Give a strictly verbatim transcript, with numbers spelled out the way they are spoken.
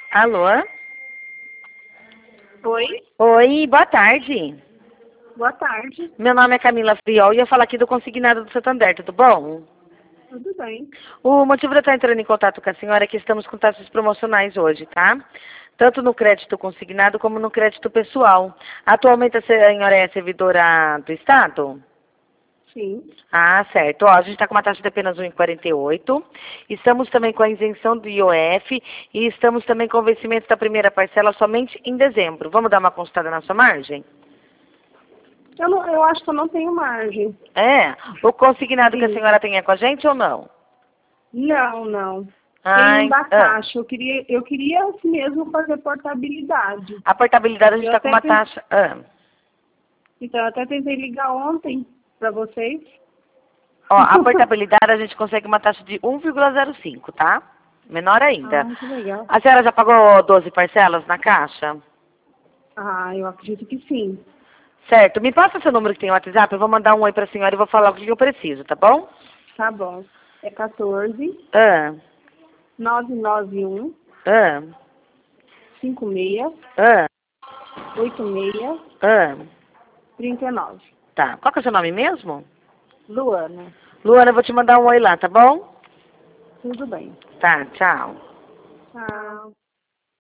Alô? Oi, Oi, boa tarde. boa tarde. Meu nome é Camila Friol e eu falo aqui do Consignado do Santander, tudo bom? Tudo bem? O motivo de eu estar entrando em contato com a senhora é que estamos com taxas promocionais hoje, tá? Tanto no crédito consignado como no crédito pessoal. Atualmente a senhora é servidora do Estado? Sim. Ah, certo. Ó, a gente está com uma taxa de apenas um vírgula quarenta e oito. Estamos também com a isenção do I O F e estamos também com o vencimento da primeira parcela somente em dezembro. Vamos dar uma consultada na sua margem? Eu, não, eu acho que eu não tenho margem. É? O consignado que a Sim. senhora tem é com a gente ou não? Não, não. Tem um Ai, da ah. Caixa. Eu queria, eu queria assim mesmo fazer portabilidade. A portabilidade a gente Eu está com até uma ten- taxa... Ah. Então, eu até tentei ligar ontem para vocês. Ó, a portabilidade a gente consegue uma taxa de um vírgula zero cinco, tá? Menor ainda. Ah, que legal. A senhora já pagou doze parcelas na Caixa? Ah, eu acredito que sim. Certo. Me passa seu número que tem no WhatsApp, eu vou mandar um oi pra senhora e vou falar o que eu preciso, tá bom? Tá bom. É quatorze, Ah, nove nove um, ah, cinco seis, ah, oito seis, ah. trinta e nove. Tá. Qual que é o seu nome mesmo? Luana. Luana, eu vou te mandar um oi lá, tá bom? Tudo bem. Tá, tchau. Tá.